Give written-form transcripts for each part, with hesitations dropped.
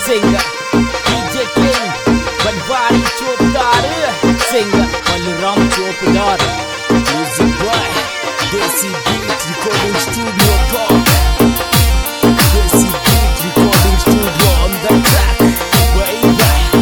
Singer DJ King Banwari Chopdar Singer Balaram Chopdar Music Boy Desi Beat Recording Studio Talk Desi Beat Recording Studio on the track baby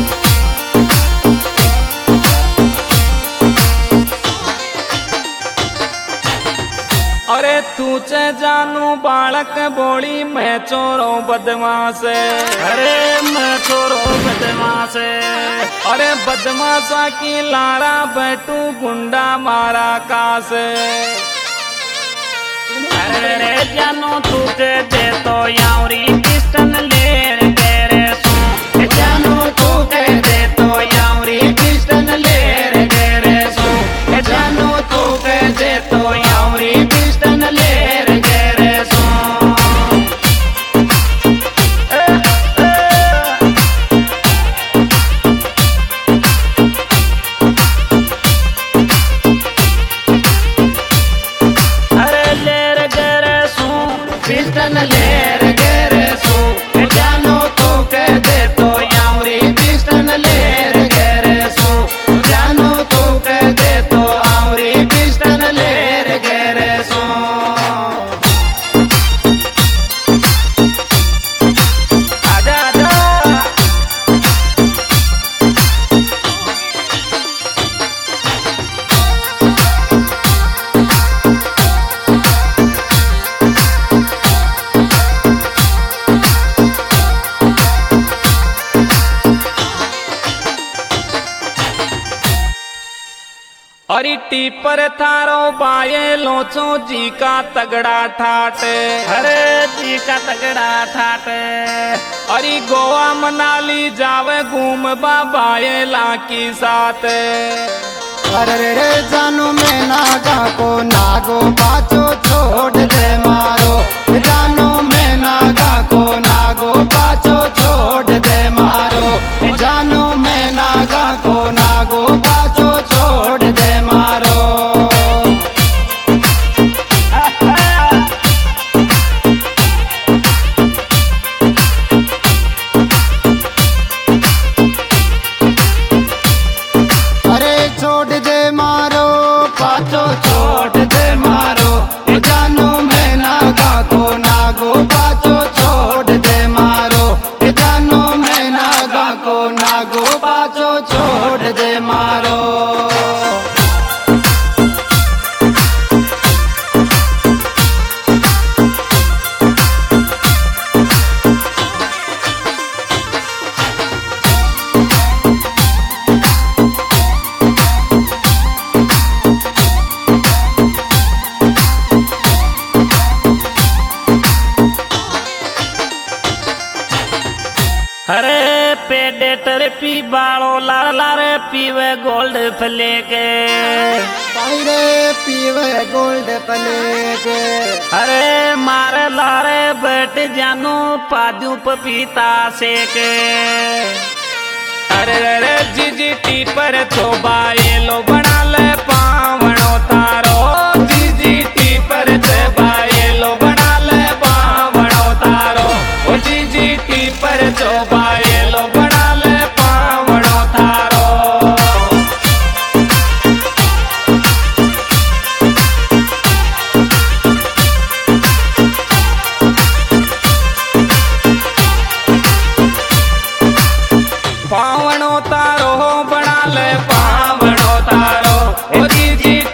अरे तूचे जानू बालक बोली मैं चोरो बदमाश अरे मैं चोरो बदमाश अरे बदमाशा की लारा बैठू गुंडा मारा कास अरे जानू तुझे दे तो यावरी पिस्टन ले तेरे सो जानू तुझे दे तो यावरी पिस्टन ले तेरे सो जानू तुझे दे तो यावरी पिस्टन ले तेरे सो अरे ले तेरे सो पिस्टन ले तेरे सो जानू तुझे दे तो यावरी पिस्टन ले तेरे सो जानू तुझे दे तो यावरी पिस्टन ले तेरे सो आजा आजा अरे टीपर थारो बाये लोचो जी का तगड़ा ठाट अरे जी का तगड़ा ठाट अरे गोवा मनाली जावे घूम बाबाये लाकी साथ अरे रे जानू में नागा को नागो पाचो छोड़ दे मारो जानू में नागा को नागो पाचो छोड़ दे मारो जानू में नागा को नागो पाचो छोड़ दे मारो अरे छोड़ दे मारो पाचो छोड़ दे मारो जानू में नागा को नागो पाचो छोड़ दे मारो जानू में नागा को नागो पाचो छोड़ दे मारो अरे पेडेटर पी बालो लार लार पीवे गोल्ड फले के रे पीवे गोल्ड प्लेट अरे मारे लारे बैठ जानू पाजू पपीता से के अरे रे जीजी टीपर थोबा ये लो बना ले पावणो तारो जीजी टीपर थोबा ये लो बना ले पावणो तारो ओ जीजी टीपर थोबा ये लो बना ले पावणो तारो पावणो तारो बना ले पावणो तारो ओ जीजी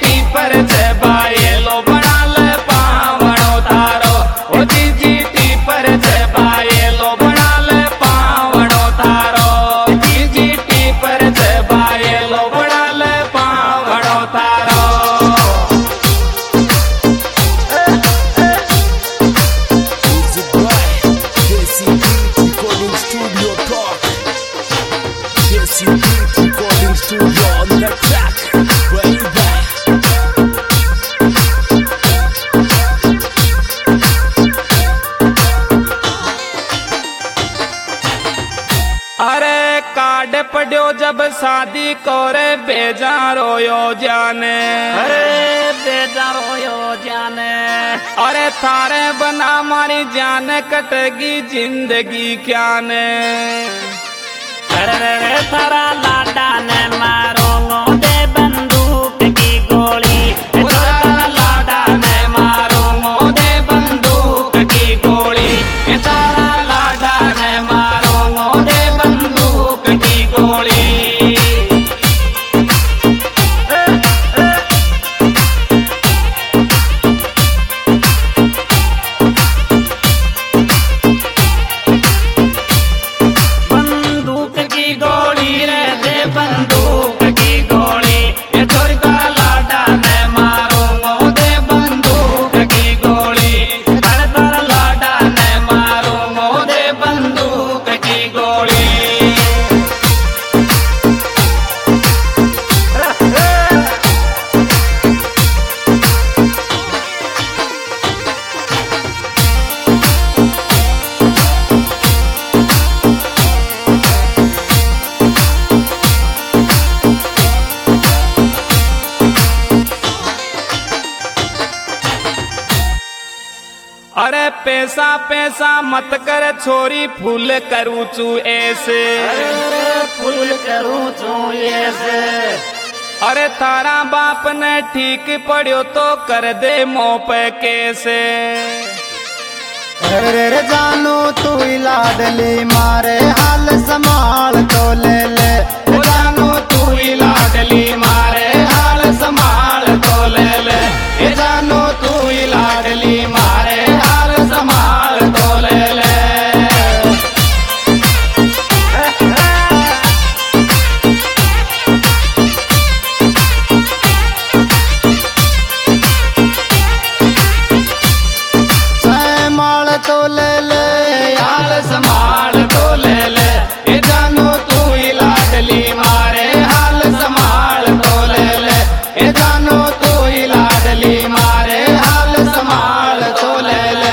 अरे पढ़ो जब शादी करे बेजा रोयो जाने, अरे बेजा रोयो जाने। अरे थारे बना मारी जान कटेगी जिंदगी क्या ने। अरे थारा लाडा ने मारो दे बंदूक की गोली, थारा लाडा ने मारो दे बंदूक की गोली, तारा लाडा ने मारो दे बंदूक की गोली। बंदूक की गोली रे दे बंदूक की गोली, ये दुर्गा लाडा ने मारो दे बंदूक की गोली, तारा लाडा ने मारो दे बंदूक की गोली। अरे पैसा पैसा मत कर छोरी फूल करूँ चू ऐसे, फूल करूँ चू ऐसे। अरे थारा बाप ने ठीक पढ़ो तो कर दे मोह पे कैसे। अरे जानू तू लाडली मारे हाल संभाल तो ले ले, जानू तू लाडली मारे हाल संभाल तो ले ले, जानू तू लाडली मारे हाल संभाल तो ले ले। संभाल तो ले ले हाल संभाल तो ले ले, जानू तू लाडली मारे हाल संभाल तो ले ले, जानू तू लाडली मारे हाल संभाल तो ले ले।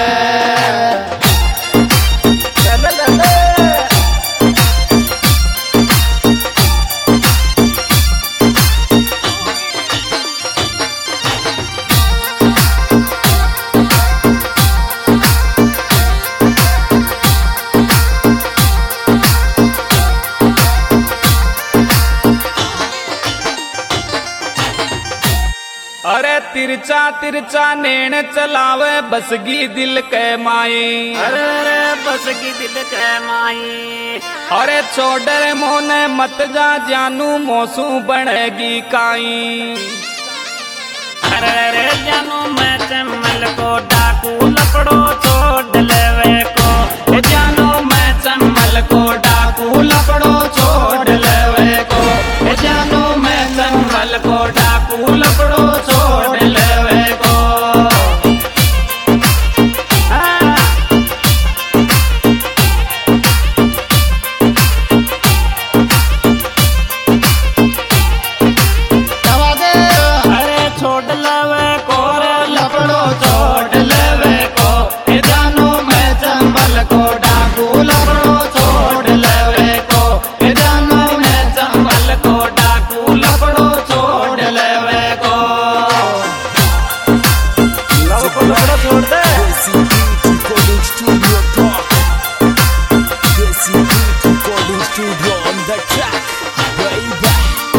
अरे तिरछा तिरछा नैन चलावे बसगी दिल के माई, अरे बसगी दिल के माई। अरे छोड़े मोने मत जा जानू मोसू बनेगी काई। अरे जानू मैं चमल को डाकू लपड़ो छोड़ लेवे को, जानू मैं चमल को डाकू लपड़ो छोड़ लेवे को, जानू मैं चमल को डाकू लपड़ो छोड़ लेवे को। अरे छोड़ लेवे को लपड़ो छोड़ लेवे को, जानू मैं चंबल को डाकू लपड़ो छोड़ लेवे को, जानू मैं चंबल को डाकू लपड़ो छोड़ लेवे को। लपड़ो छोड़ दे। Desi Beat Recording Studio Talk. Desi Beat Recording Studio on the track, baby.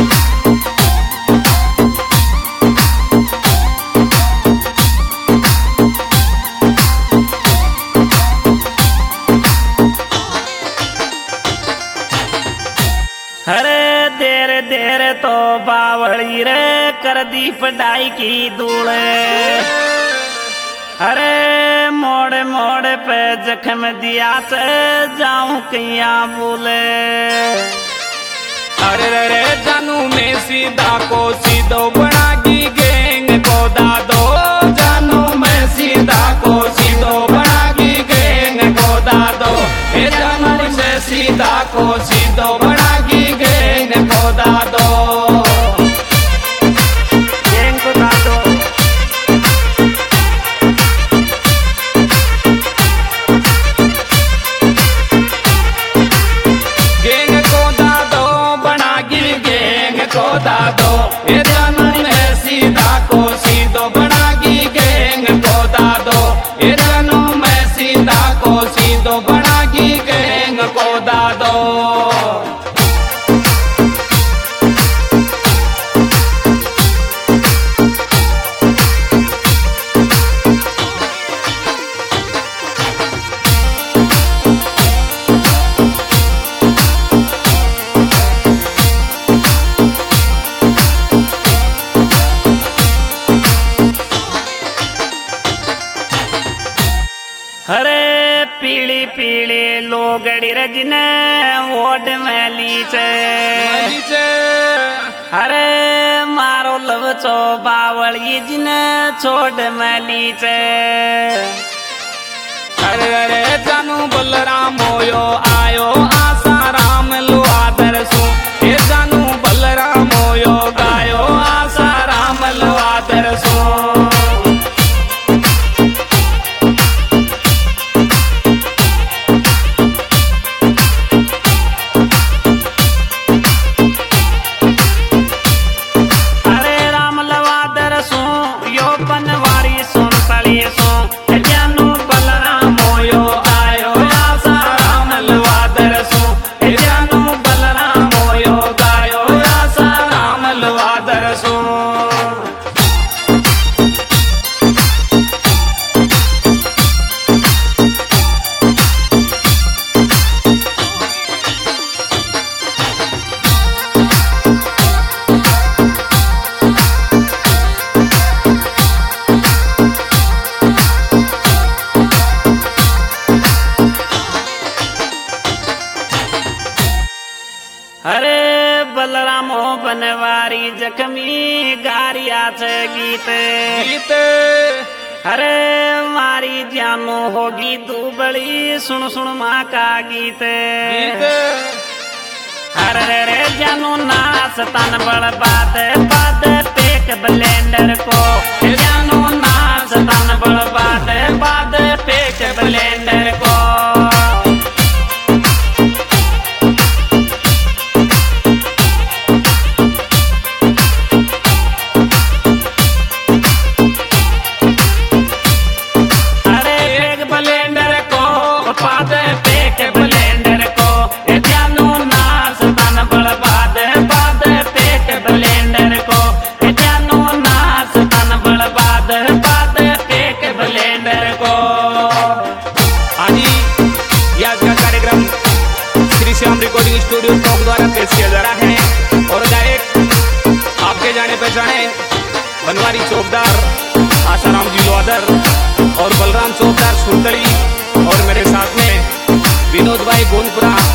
अरे देर देर तो बावड़ी रे कर दी पढ़ाई की धूले, अरे मोड़ मोड़ पे जख्म दिया से जाऊं कैया बोले। अरे रे जानू में सीधा को सीधो बनागी गैंग को दादो, जानू मैं सीधा को सीधो बनागी गैंग को दादो, जानू से सीधा को सीधो बनागी गैंग को दादो। गैंग को दादो। गैंग को दादो तो बनागी गैंग को दादो। अरे पीली पीली लोगड़ी रजने ओड में लीचे, अरे मारो लवचो बावली जिने छोड़ में लीचे। अरे अरे जानू बलराम होयो आयो आसा राम लो आदर सु, ये जानू बलराम होयो गायो आसा राम लो आदर सु। अरे बलरामो बनवारी जख्मी गारिया छे गीत गीत। अरे मारी जानू होगी दुबड़ी सुन सुन माँ का गीत गीत। अरे रे जानू नाच तन बड़ बात बात पेक ब्लेंडर को, जानू नाच तन बड़ बात बात पेक ब्लेंडर को। श्याम रिकॉर्डिंग स्टूडियो टॉप द्वारा पेश किया जा रहा है और गायक आपके जाने पहचाने बनवारी चौकदार आसाराम जी लोहादर और बलराम चौकदार सुनतली और मेरे साथ में विनोद भाई गोनपुरा